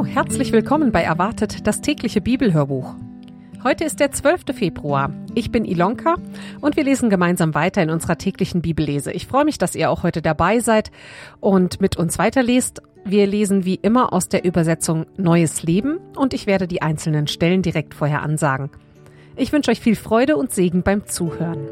herzlich willkommen bei Erwartet, das tägliche Bibelhörbuch. Heute ist der 12. Februar. Ich bin Ilonka und wir lesen gemeinsam weiter in unserer täglichen Bibellese. Ich freue mich, dass ihr auch heute dabei seid und mit uns weiterlest. Wir lesen wie immer aus der Übersetzung Neues Leben und ich werde die einzelnen Stellen direkt vorher ansagen. Ich wünsche euch viel Freude und Segen beim Zuhören.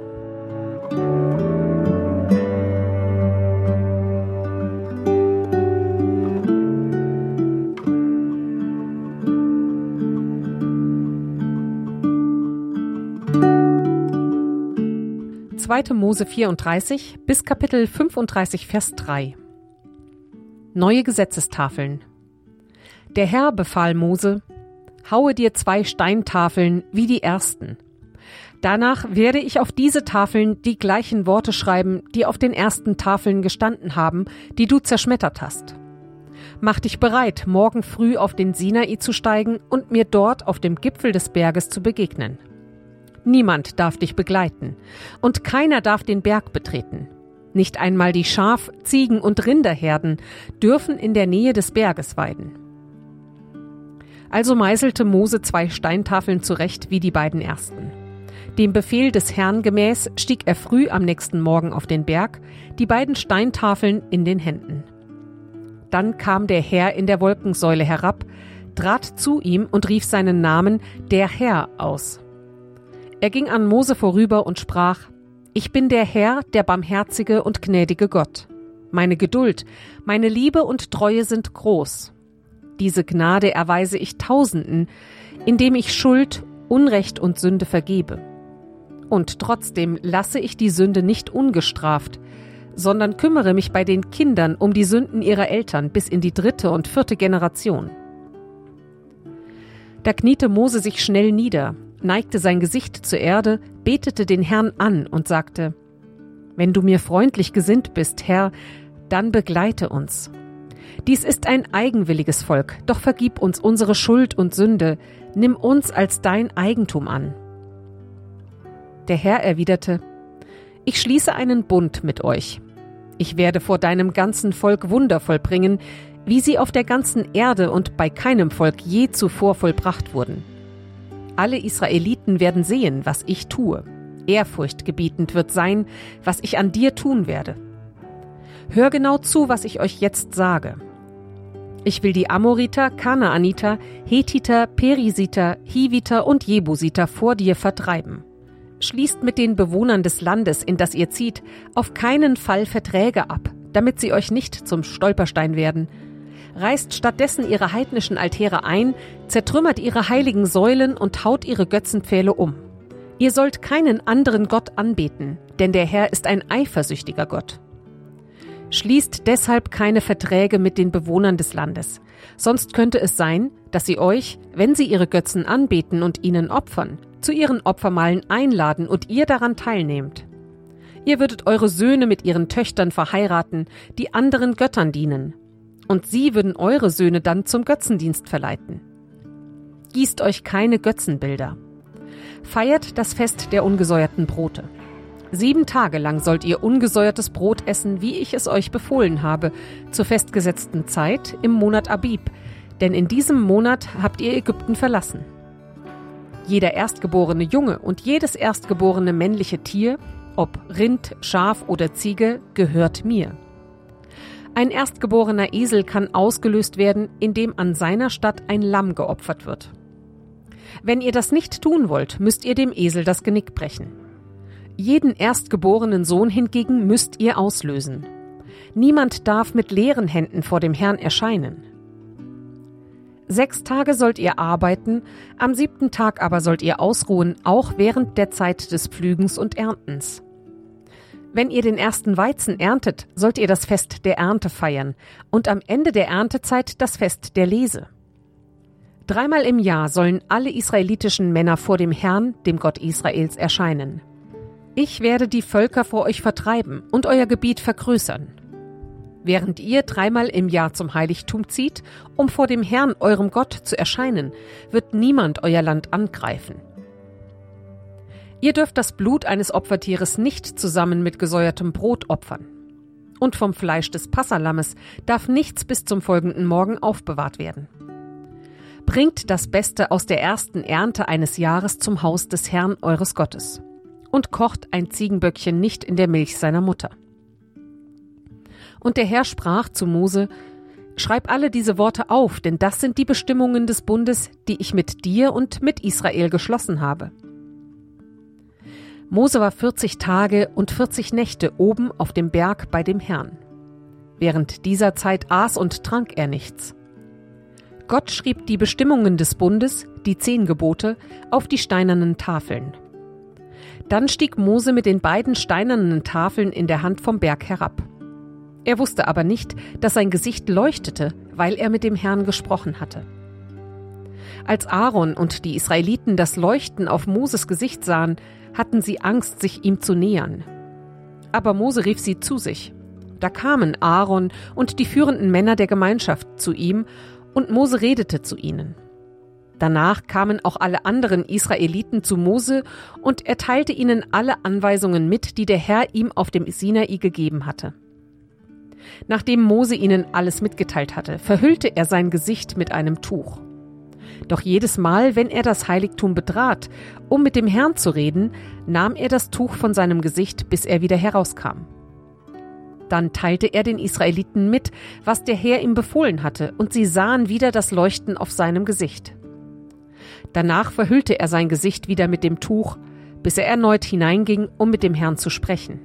Zweite Mose 34 bis Kapitel 35, Vers 3. Neue Gesetzestafeln. Der Herr befahl Mose: Haue dir 2 Steintafeln wie die ersten. Danach werde ich auf diese Tafeln die gleichen Worte schreiben, die auf den ersten Tafeln gestanden haben, die du zerschmettert hast. Mach dich bereit, morgen früh auf den Sinai zu steigen und mir dort auf dem Gipfel des Berges zu begegnen. Niemand darf dich begleiten und keiner darf den Berg betreten. Nicht einmal die Schaf-, Ziegen- und Rinderherden dürfen in der Nähe des Berges weiden. Also meißelte Mose 2 Steintafeln zurecht wie die beiden ersten. Dem Befehl des Herrn gemäß stieg er früh am nächsten Morgen auf den Berg, die beiden Steintafeln in den Händen. Dann kam der Herr in der Wolkensäule herab, trat zu ihm und rief seinen Namen, der Herr, aus. Er ging an Mose vorüber und sprach: Ich bin der Herr, der barmherzige und gnädige Gott. Meine Geduld, meine Liebe und Treue sind groß. Diese Gnade erweise ich Tausenden, indem ich Schuld, Unrecht und Sünde vergebe. Und trotzdem lasse ich die Sünde nicht ungestraft, sondern kümmere mich bei den Kindern um die Sünden ihrer Eltern bis in die 3. und 4. Generation. Da kniete Mose sich schnell nieder, neigte sein Gesicht zur Erde, betete den Herrn an und sagte: Wenn du mir freundlich gesinnt bist, Herr, dann begleite uns. Dies ist ein eigenwilliges Volk, doch vergib uns unsere Schuld und Sünde, nimm uns als dein Eigentum an. Der Herr erwiderte: Ich schließe einen Bund mit euch. Ich werde vor deinem ganzen Volk Wunder vollbringen, wie sie auf der ganzen Erde und bei keinem Volk je zuvor vollbracht wurden. Alle Israeliten werden sehen, was ich tue. Ehrfurchtgebietend wird sein, was ich an dir tun werde. Hör genau zu, was ich euch jetzt sage. Ich will die Amoriter, Kanaaniter, Hethiter, Perisiter, Hiviter und Jebusiter vor dir vertreiben. Schließt mit den Bewohnern des Landes, in das ihr zieht, auf keinen Fall Verträge ab, damit sie euch nicht zum Stolperstein werden. Reißt stattdessen ihre heidnischen Altäre ein, zertrümmert ihre heiligen Säulen und haut ihre Götzenpfähle um. Ihr sollt keinen anderen Gott anbeten, denn der Herr ist ein eifersüchtiger Gott. Schließt deshalb keine Verträge mit den Bewohnern des Landes, sonst könnte es sein, dass sie euch, wenn sie ihre Götzen anbeten und ihnen opfern, zu ihren Opfermahlen einladen und ihr daran teilnehmt. Ihr würdet eure Söhne mit ihren Töchtern verheiraten, die anderen Göttern dienen. Und sie würden eure Söhne dann zum Götzendienst verleiten. Gießt euch keine Götzenbilder. Feiert das Fest der ungesäuerten Brote. 7 Tage lang sollt ihr ungesäuertes Brot essen, wie ich es euch befohlen habe, zur festgesetzten Zeit im Monat Abib, denn in diesem Monat habt ihr Ägypten verlassen. Jeder erstgeborene Junge und jedes erstgeborene männliche Tier, ob Rind, Schaf oder Ziege, gehört mir. Ein erstgeborener Esel kann ausgelöst werden, indem an seiner Statt ein Lamm geopfert wird. Wenn ihr das nicht tun wollt, müsst ihr dem Esel das Genick brechen. Jeden erstgeborenen Sohn hingegen müsst ihr auslösen. Niemand darf mit leeren Händen vor dem Herrn erscheinen. 6 Tage sollt ihr arbeiten, am 7. Tag aber sollt ihr ausruhen, auch während der Zeit des Pflügens und Erntens. Wenn ihr den ersten Weizen erntet, sollt ihr das Fest der Ernte feiern und am Ende der Erntezeit das Fest der Lese. 3-mal im Jahr sollen alle israelitischen Männer vor dem Herrn, dem Gott Israels, erscheinen. Ich werde die Völker vor euch vertreiben und euer Gebiet vergrößern. Während ihr 3-mal im Jahr zum Heiligtum zieht, um vor dem Herrn, eurem Gott, zu erscheinen, wird niemand euer Land angreifen. Ihr dürft das Blut eines Opfertieres nicht zusammen mit gesäuertem Brot opfern. Und vom Fleisch des Passalammes darf nichts bis zum folgenden Morgen aufbewahrt werden. Bringt das Beste aus der ersten Ernte eines Jahres zum Haus des Herrn eures Gottes und kocht ein Ziegenböckchen nicht in der Milch seiner Mutter. Und der Herr sprach zu Mose: Schreib alle diese Worte auf, denn das sind die Bestimmungen des Bundes, die ich mit dir und mit Israel geschlossen habe. Mose war 40 Tage und 40 Nächte oben auf dem Berg bei dem Herrn. Während dieser Zeit aß und trank er nichts. Gott schrieb die Bestimmungen des Bundes, die 10 Gebote, auf die steinernen Tafeln. Dann stieg Mose mit den beiden steinernen Tafeln in der Hand vom Berg herab. Er wusste aber nicht, dass sein Gesicht leuchtete, weil er mit dem Herrn gesprochen hatte. Als Aaron und die Israeliten das Leuchten auf Moses Gesicht sahen, hatten sie Angst, sich ihm zu nähern. Aber Mose rief sie zu sich. Da kamen Aaron und die führenden Männer der Gemeinschaft zu ihm, und Mose redete zu ihnen. Danach kamen auch alle anderen Israeliten zu Mose, und er teilte ihnen alle Anweisungen mit, die der Herr ihm auf dem Sinai gegeben hatte. Nachdem Mose ihnen alles mitgeteilt hatte, verhüllte er sein Gesicht mit einem Tuch. Doch jedes Mal, wenn er das Heiligtum betrat, um mit dem Herrn zu reden, nahm er das Tuch von seinem Gesicht, bis er wieder herauskam. Dann teilte er den Israeliten mit, was der Herr ihm befohlen hatte, und sie sahen wieder das Leuchten auf seinem Gesicht. Danach verhüllte er sein Gesicht wieder mit dem Tuch, bis er erneut hineinging, um mit dem Herrn zu sprechen.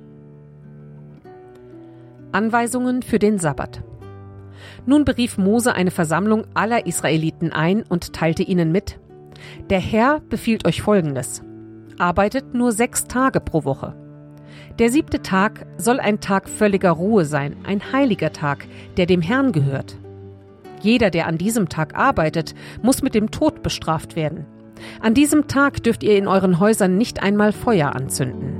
Anweisungen für den Sabbat. Nun berief Mose eine Versammlung aller Israeliten ein und teilte ihnen mit: Der Herr befiehlt euch Folgendes: Arbeitet nur 6 Tage pro Woche. Der 7. Tag soll ein Tag völliger Ruhe sein, ein heiliger Tag, der dem Herrn gehört. Jeder, der an diesem Tag arbeitet, muss mit dem Tod bestraft werden. An diesem Tag dürft ihr in euren Häusern nicht einmal Feuer anzünden.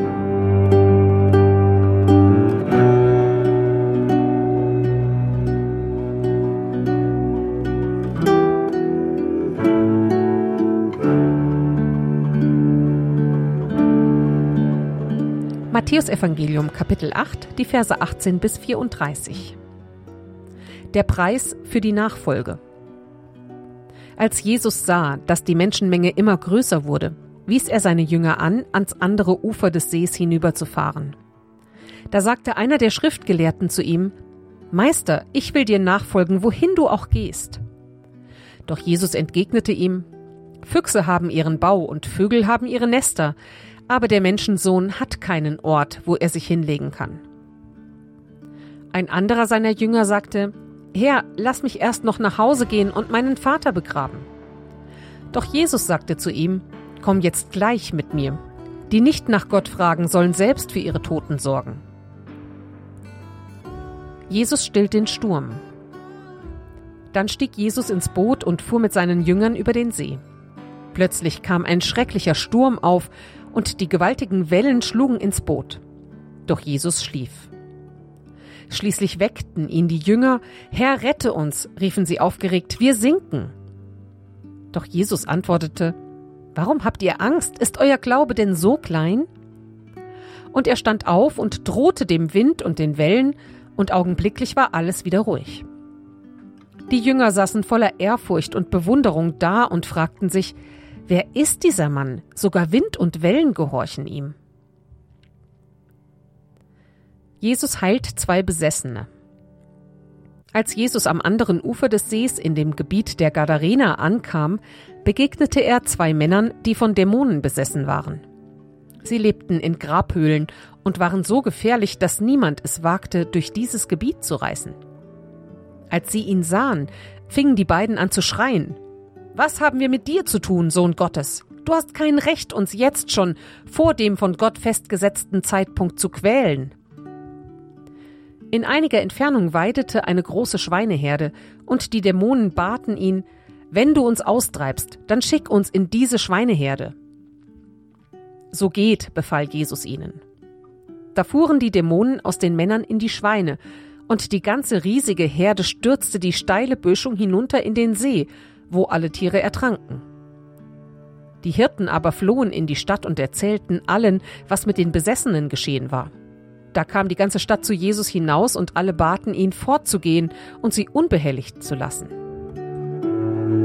Matthäusevangelium, Kapitel 8, die Verse 18 bis 34. Der Preis für die Nachfolge. Als Jesus sah, dass die Menschenmenge immer größer wurde, wies er seine Jünger an, ans andere Ufer des Sees hinüberzufahren. Da sagte einer der Schriftgelehrten zu ihm: Meister, ich will dir nachfolgen, wohin du auch gehst. Doch Jesus entgegnete ihm: Füchse haben ihren Bau und Vögel haben ihre Nester, aber der Menschensohn hat keinen Ort, wo er sich hinlegen kann. Ein anderer seiner Jünger sagte: Herr, lass mich erst noch nach Hause gehen und meinen Vater begraben. Doch Jesus sagte zu ihm: Komm jetzt gleich mit mir. Die nicht nach Gott fragen, sollen selbst für ihre Toten sorgen. Jesus stillt den Sturm. Dann stieg Jesus ins Boot und fuhr mit seinen Jüngern über den See. Plötzlich kam ein schrecklicher Sturm auf, und die gewaltigen Wellen schlugen ins Boot. Doch Jesus schlief. Schließlich weckten ihn die Jünger: Herr, rette uns, riefen sie aufgeregt, wir sinken. Doch Jesus antwortete: Warum habt ihr Angst? Ist euer Glaube denn so klein? Und er stand auf und drohte dem Wind und den Wellen, und augenblicklich war alles wieder ruhig. Die Jünger saßen voller Ehrfurcht und Bewunderung da und fragten sich: Wer ist dieser Mann? Sogar Wind und Wellen gehorchen ihm. Jesus heilt 2 Besessene. Als Jesus am anderen Ufer des Sees in dem Gebiet der Gadarener ankam, begegnete er 2 Männern, die von Dämonen besessen waren. Sie lebten in Grabhöhlen und waren so gefährlich, dass niemand es wagte, durch dieses Gebiet zu reisen. Als sie ihn sahen, fingen die beiden an zu schreien: Was haben wir mit dir zu tun, Sohn Gottes? Du hast kein Recht, uns jetzt schon vor dem von Gott festgesetzten Zeitpunkt zu quälen. In einiger Entfernung weidete eine große Schweineherde, und die Dämonen baten ihn: Wenn du uns austreibst, dann schick uns in diese Schweineherde. So geht, befahl Jesus ihnen. Da fuhren die Dämonen aus den Männern in die Schweine, und die ganze riesige Herde stürzte die steile Böschung hinunter in den See, wo alle Tiere ertranken. Die Hirten aber flohen in die Stadt und erzählten allen, was mit den Besessenen geschehen war. Da kam die ganze Stadt zu Jesus hinaus, und alle baten ihn, fortzugehen und sie unbehelligt zu lassen.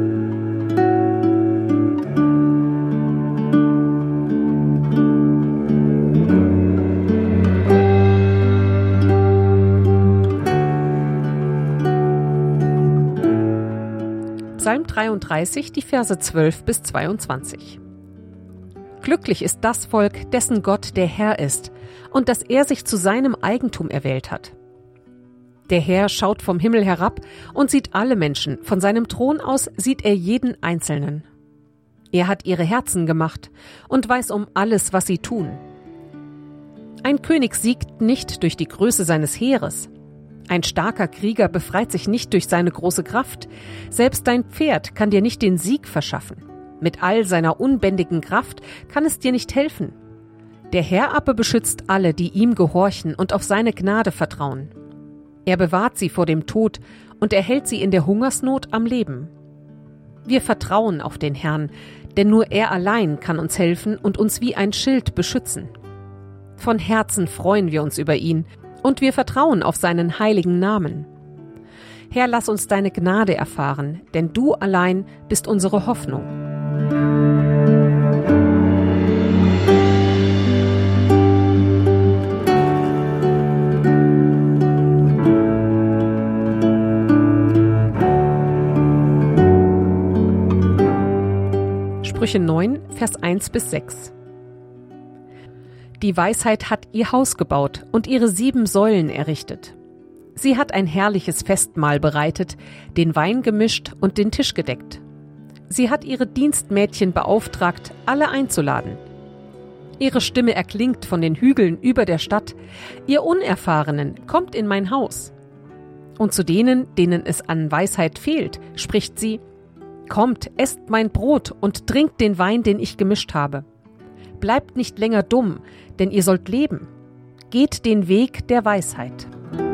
Psalm 33, die Verse 12 bis 22. Glücklich ist das Volk, dessen Gott der Herr ist und dass er sich zu seinem Eigentum erwählt hat. Der Herr schaut vom Himmel herab und sieht alle Menschen, von seinem Thron aus sieht er jeden Einzelnen. Er hat ihre Herzen gemacht und weiß um alles, was sie tun. Ein König siegt nicht durch die Größe seines Heeres. Ein starker Krieger befreit sich nicht durch seine große Kraft. Selbst dein Pferd kann dir nicht den Sieg verschaffen. Mit all seiner unbändigen Kraft kann es dir nicht helfen. Der Herr aber beschützt alle, die ihm gehorchen und auf seine Gnade vertrauen. Er bewahrt sie vor dem Tod und erhält sie in der Hungersnot am Leben. Wir vertrauen auf den Herrn, denn nur er allein kann uns helfen und uns wie ein Schild beschützen. Von Herzen freuen wir uns über ihn und wir vertrauen auf seinen heiligen Namen. Herr, lass uns deine Gnade erfahren, denn du allein bist unsere Hoffnung. Sprüche 9, Vers 1 bis 6. Die Weisheit hat ihr Haus gebaut und ihre 7 Säulen errichtet. Sie hat ein herrliches Festmahl bereitet, den Wein gemischt und den Tisch gedeckt. Sie hat ihre Dienstmädchen beauftragt, alle einzuladen. Ihre Stimme erklingt von den Hügeln über der Stadt. Ihr Unerfahrenen, kommt in mein Haus. Und zu denen, denen es an Weisheit fehlt, spricht sie: Kommt, esst mein Brot und trinkt den Wein, den ich gemischt habe. Bleibt nicht länger dumm, denn ihr sollt leben. Geht den Weg der Weisheit.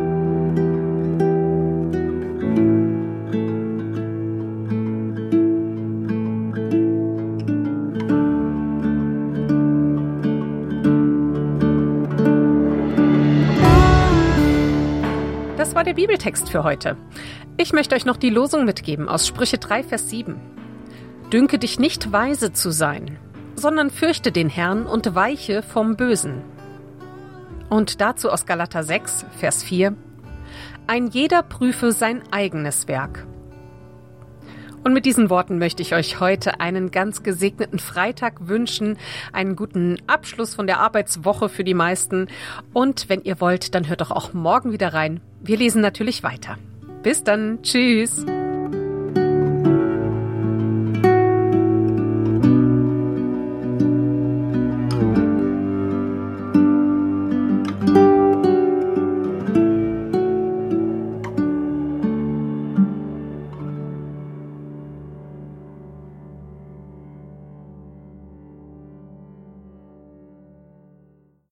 Das war der Bibeltext für heute. Ich möchte euch noch die Losung mitgeben aus Sprüche 3, Vers 7. Dünke dich nicht weise zu sein, sondern fürchte den Herrn und weiche vom Bösen. Und dazu aus Galater 6, Vers 4. Ein jeder prüfe sein eigenes Werk. Und mit diesen Worten möchte ich euch heute einen ganz gesegneten Freitag wünschen, einen guten Abschluss von der Arbeitswoche für die meisten. Und wenn ihr wollt, dann hört doch auch morgen wieder rein. Wir lesen natürlich weiter. Bis dann. Tschüss.